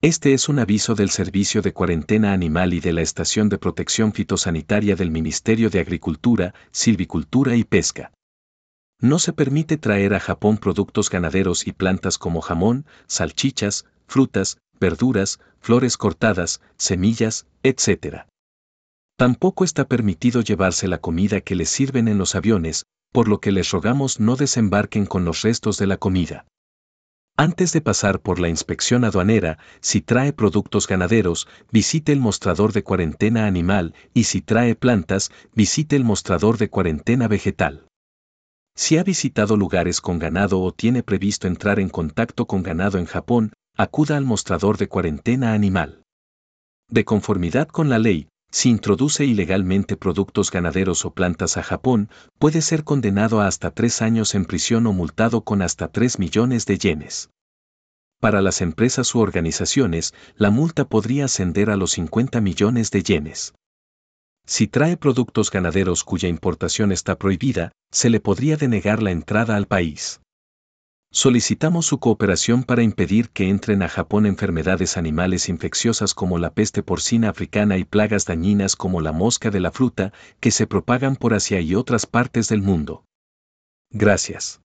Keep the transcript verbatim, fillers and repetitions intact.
Este es un aviso del Servicio de Cuarentena Animal y de la Estación de Protección Fitosanitaria del Ministerio de Agricultura, Silvicultura y Pesca. No se permite traer a Japón productos ganaderos y plantas como jamón, salchichas, frutas, verduras, flores cortadas, semillas, etcétera. Tampoco está permitido llevarse la comida que les sirven en los aviones, por lo que les rogamos no desembarquen con los restos de la comida. Antes de pasar por la inspección aduanera, si trae productos ganaderos, visite el mostrador de cuarentena animal y si trae plantas, visite el mostrador de cuarentena vegetal. Si ha visitado lugares con ganado o tiene previsto entrar en contacto con ganado en Japón, acuda al mostrador de cuarentena animal. De conformidad con la ley, si introduce ilegalmente productos ganaderos o plantas a Japón, puede ser condenado a hasta tres años en prisión o multado con hasta tres millones de yenes. Para las empresas u organizaciones, la multa podría ascender a los cincuenta millones de yenes. Si trae productos ganaderos cuya importación está prohibida, se le podría denegar la entrada al país. Solicitamos su cooperación para impedir que entren a Japón enfermedades animales infecciosas como la peste porcina africana y plagas dañinas como la mosca de la fruta, que se propagan por Asia y otras partes del mundo. Gracias.